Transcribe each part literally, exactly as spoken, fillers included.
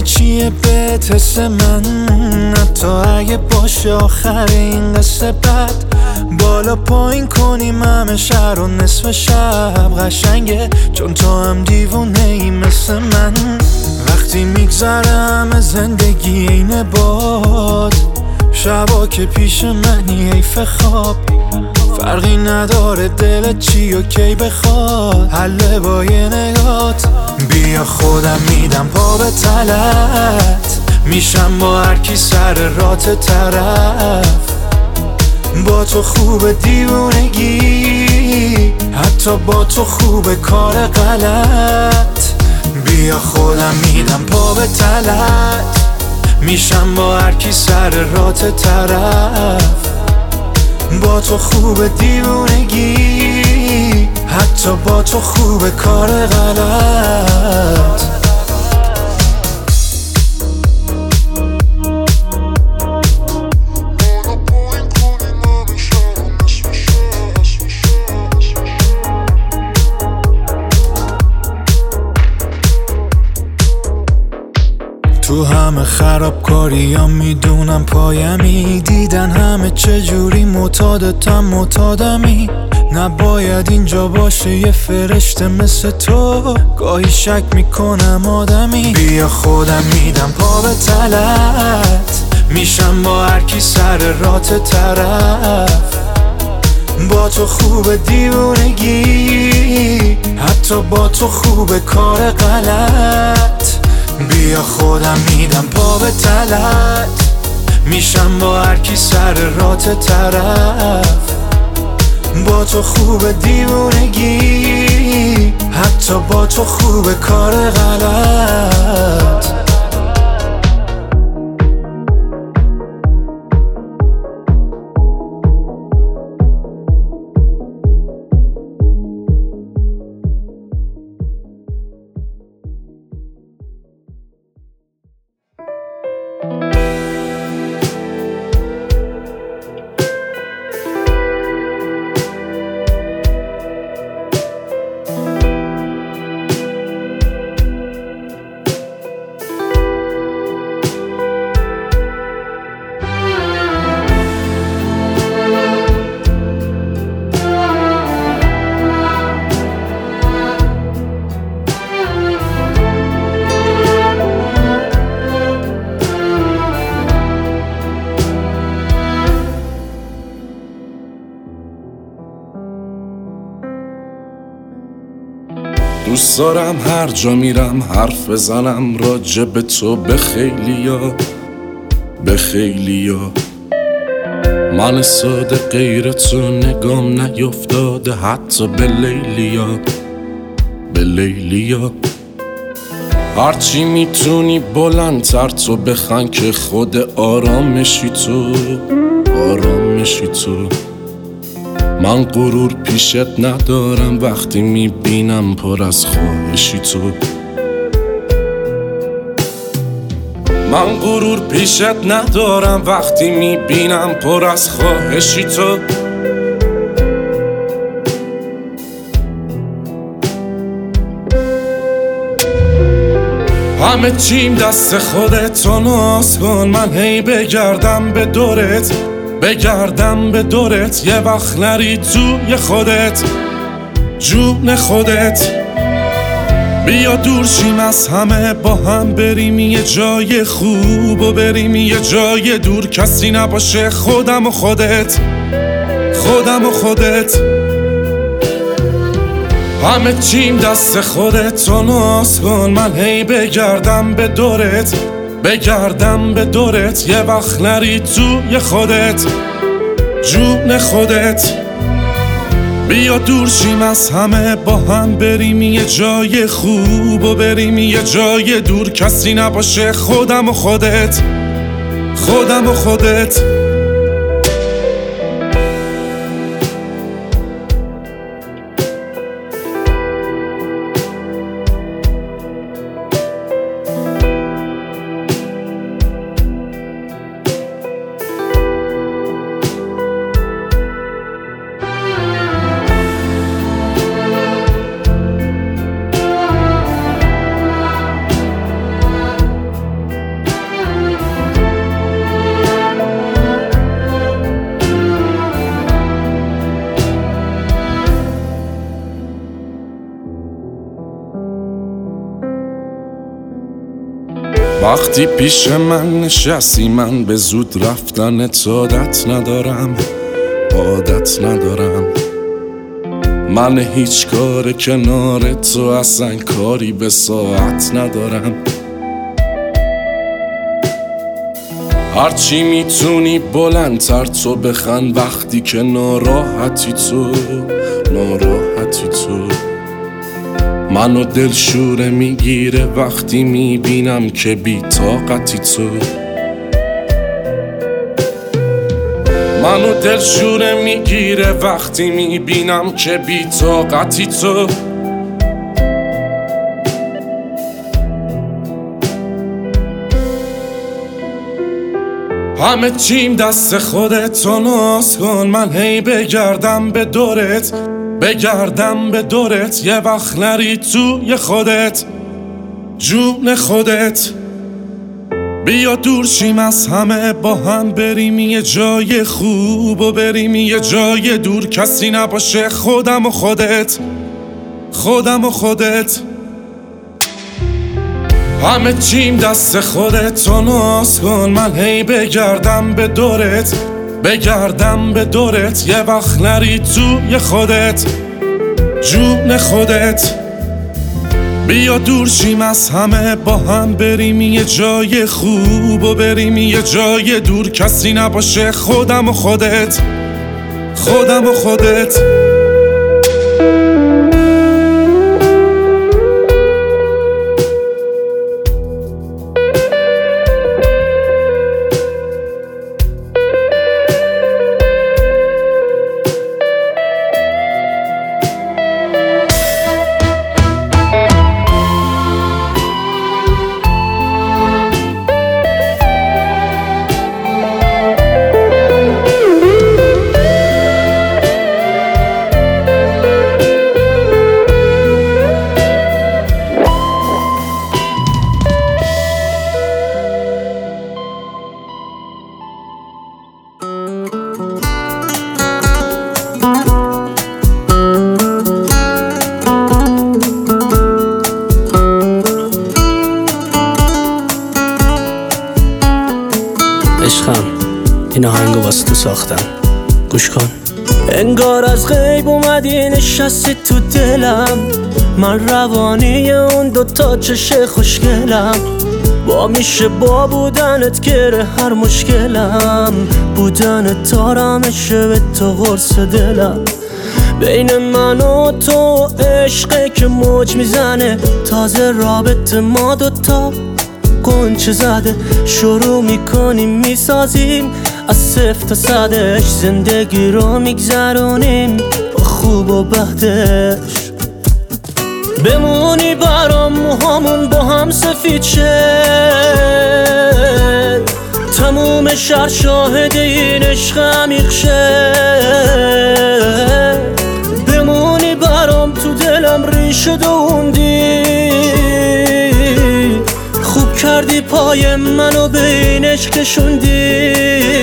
چیه به تست من، حتی اگه باشه آخر این قصه بد. بالا پایین کنیم همه شهر و نصف شب قشنگه، چون تو هم دیوونه ای مثل من. وقتی میگذرم زندگی اینه باد، شبا که پیش منی حیف خواب. فرقی نداره دلت چی و کی بخواد، حله با یه نگات. بیا خودم میدم پا به تلت، میشم با هر کی سر رات طرف. با تو خوب دیوونگی، حتی با تو خوب کار غلط. بیا خودم میدم پا به تلت، میشم با هر کی سر رات طرف. با تو خوب دیوونگی، حتی با تو خوب کار غلط. تو همه خرابکاری ها میدونم پایمی، دیدن همه چجوری معتادتم معتادمی. نباید اینجا باشه یه فرشته مثل تو، گاهی شک میکنم آدمی. بیا خودم میدم پا به تلت، میشم با هر کی سر رات طرف. با تو خوب دیوونگی، حتی با تو خوب کار غلط. بیا خودم میدم پا به تلت، میشم با هر کی سر رات طرف. با تو خوب دیوونگی، حتی با تو خوب کار غلط. دوست دارم هر جا میرم حرف بزنم راجع به تو به خیلیا، به خیلیا. من ساده غیر تو نگام نیفتاده حتی به لیلیا، به لیلیا. هرچی میتونی بلندتر تو بخن که خود آرامشی تو، آرامشی تو. من غرور پیشت ندارم وقتی میبینم پر از خواهشی تو. من غرور پیشت ندارم وقتی میبینم پر از خواهشی تو. همه چیم دست خودت تو ناز کن، من هی بگردم به دورت، بگردم به دورت. یه وقت نری توی خودت، جون خودت. بیا دور شیم از همه، با هم بریم یه جای خوب و بریم یه جای دور. کسی نباشه خودم و خودت، خودم و خودت. همه چیم دست خودت تو ناز کن، من هی بگردم به دورت، بگردم به دورت. یه وقت نری توی خودت، جون خودت. بیا دور شیم از همه، با هم بریم یه جای خوب و بریم یه جای دور. کسی نباشه خودم و خودت، خودم و خودت. وقتی پیش من نشستی من به زود رفتنت عادت ندارم عادت ندارم. من هیچ کار کنار تو اصلا کاری به ساعت ندارم. هرچی میتونی بلندتر تو بخند وقتی که ناراحتی تو ناراحتی تو. منو دلشوره میگیره وقتی میبینم که بی طاقتی تو. منو دلشوره میگیره وقتی میبینم که بی طاقتی تو. همه چیم دست خودت تو ناز کن. من هی بگردم به دورت بگردم به دورت یه وقت نری توی خودت جون خودت. بیا دور شیم از همه با هم بریم یه جای خوب و بریم یه جای دور کسی نباشه خودم و خودت خودم و خودت. همه چیم دست خودت تو ناز کن. من هی بگردم به دورت بگردم به دورت یه وقت نری توی خودت جون خودت. بیا دور شیم از همه با هم بریم یه جای خوب و بریم یه جای دور کسی نباشه خودم و خودت خودم و خودت. عشقم این آهنگو واسه تو ساختم گوش کن. انگار از غیب اومدی نشستی تو دلم. من روانی اون دوتا چش خوشگلم. با میشه با بودنت گره هر مشکلم. بودنت تارمشه به تو قرص دلم. بین من و تو عشقه که موج میزنه. تازه رابطه ما دوتا قنچه زده. شروع میکنیم میسازیم از صفر تا صدش. زندگی رو میگذرونیم با خوب و بدش. بمونی برام موهامون با هم سفید شه. تموم شهر شاهد این عشق عمیق شه. بمونی برام تو دلم ریشه دووندی. خوب کردی پای منو به این عشق کشوندی.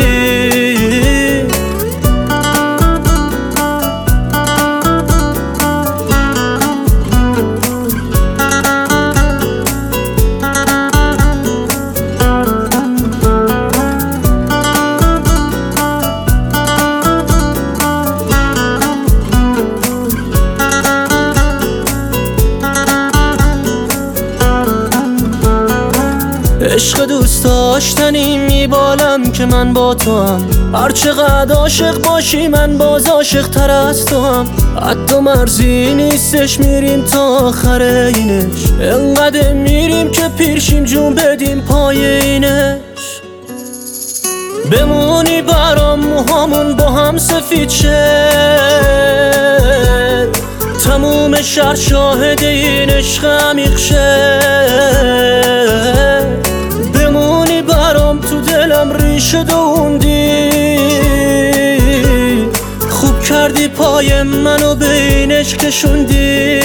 عشق دوست داشتنی میبالم که من با تو هم. هر چقدر عاشق باشی من باز عاشق تر از تو هم. حتی مرزی نیستش میریم تا آخر اینش. انقدر میریم که پیرشیم جون بدیم پای اینش. بمونی برام موهامون با هم سفید شه. تموم شهر شاهد این عشق عمیق شه. بمونی برام تو دلم ریشه دووندی. خوب کردی پای منو به این عشق کشوندی.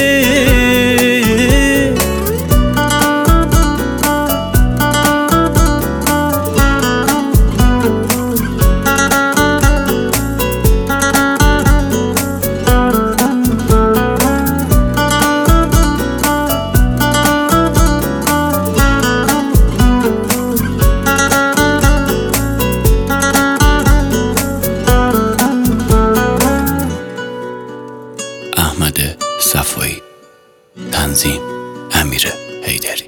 صفایی. تنظیم امیر حیدری.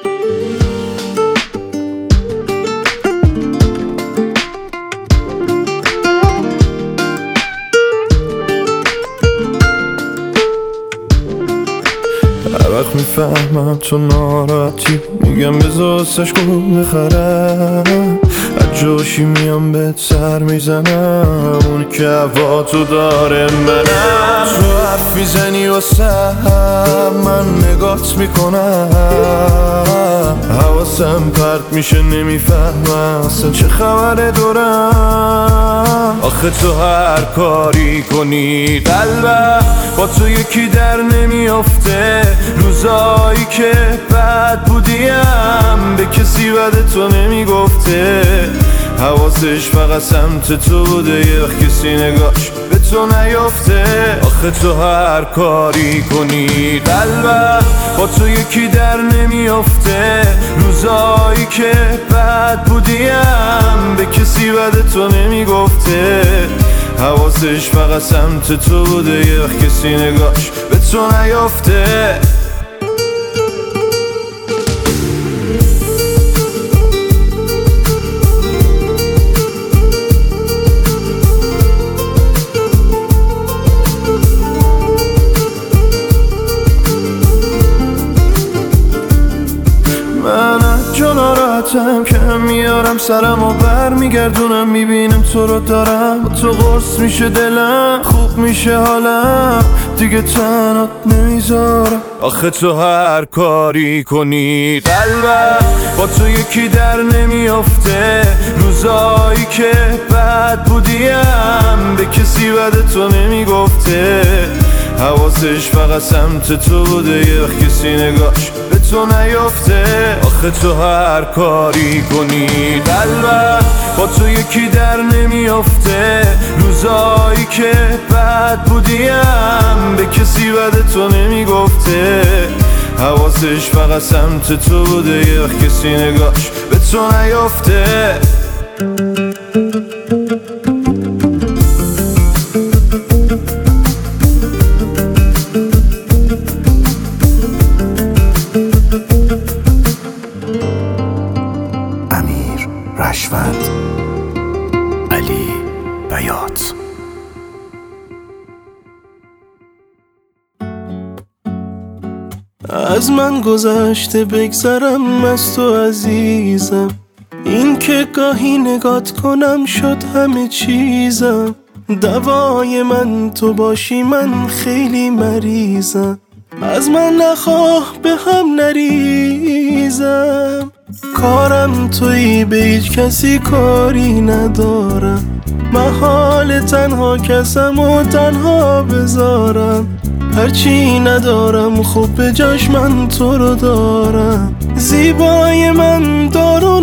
هر وقت میفهمم تو ناراحتی میگم بذار سشکو بخرم، از جاشی میام بهت سر میزنم، اون که هوا تو داره منم. تو حرف میزنی واسه من نگات میکنم، حواسم پرت میشه نمیفهمم اصلا چه خبره دورم. آخه تو هر کاری کنی قلبم با تو یکی در نمیافته، روزایی که بد بودیم به کسی بد تو نمیگفته، حواسش فقط سمت تو بوده یه وقت کسی نگاش به تو نیافته. آخه تو هر کاری کنی قلبم با تو یکی در نمیافته، روزایی که بد بودیم به کسی بد تو نمیگفته، حواسش فقط سمت تو بوده یه وقت کسی نگاش به تو نیافته. ناراحتم که میارم سرم و بر میگردونم، میبینم تو رو دارم، تو قرص میشه دلم، خوب میشه حالم، دیگه تنات نمیذارم. آخه تو هر کاری کنی قلبم با تو یکی در نمیافته، روزایی که بد بودیم به کسی بد تو نمیگفته، حواسش فقط سمت تو بوده یه وقت کسی نگاش به تو نیافته. آخه تو هر کاری کنی قلبم با تو یکی در نمیافته، روزایی که بد بودیم به کسی بد تو نمیگفته، حواسش فقط سمت تو بوده یه وقت کسی نگاش به تو نیافته. رشوت علی بیات. از من گذشته بگذرم از تو عزیزم، این که گاهی نگات کنم شد همه چیزم، دوای من تو باشی من خیلی مریضم، از من نخواه به هم نریزم، کارم تویی به هیچ کسی کاری ندارم، محال تنها کسم و تنها بذارم، هرچی ندارم خوب به جاش من تو رو دارم، زیبای من دارو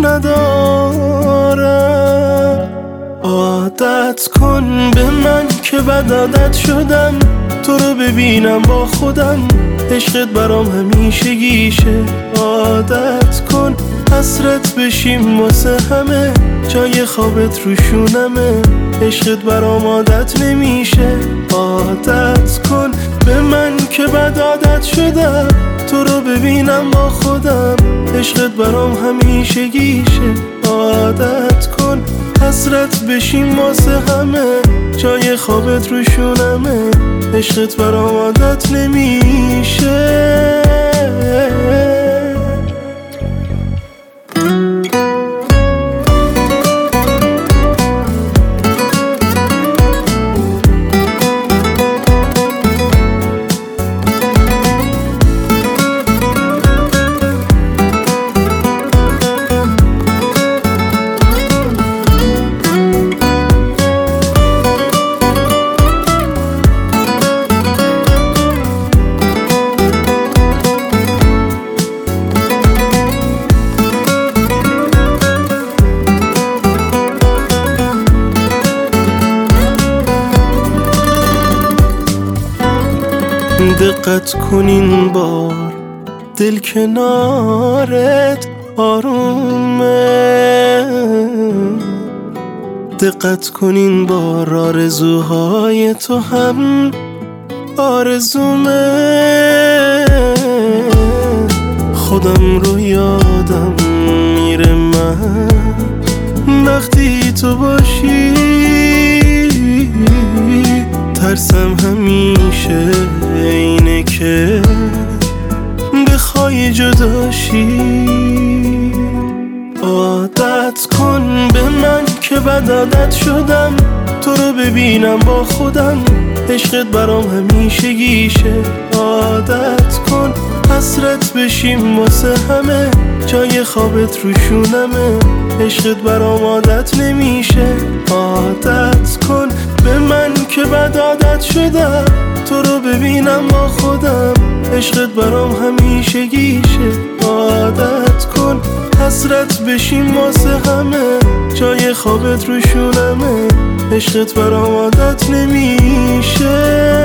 ندارم. عادت کن به من که بد عادت شدم، تو رو ببینم با خودم عشقت برام همیشگیشه، عادت کن حسرت بشیم واسه همه، جای خوابت رو شونمه، عشقت برام عادت نمیشه، عادت کن به من که بد عادت شدم، تو رو ببینم با خودم عشقت برام همیشگیشه، عادت کن حسرت بشیم واسه همه، جای خوابت رو شونمه، عشقت برام عادت نمیشه. دقت کن این بار دل کنارت آرومه، دقت کن این بار آرزوهای تو هم آرزومه خودم رو یادم میره من وقتی تو باشی ترسم همیشه اینه که بخوای جداشی عادت کن به من که بد عادت شدم تو رو ببینم با خودم عشقت برام همیشه گیشه عادت کن حسرت بشیم واسه همه جای خوابت روشونمه عشقت برام عادت نمیشه عادت کن به من که بد عادت شدم تو رو ببینم با خودم عشقت برام همیشه گیشه عادت کن حسرت بشیم واسه همه جای خوابت روشونمه عشقت برام عادت نمیشه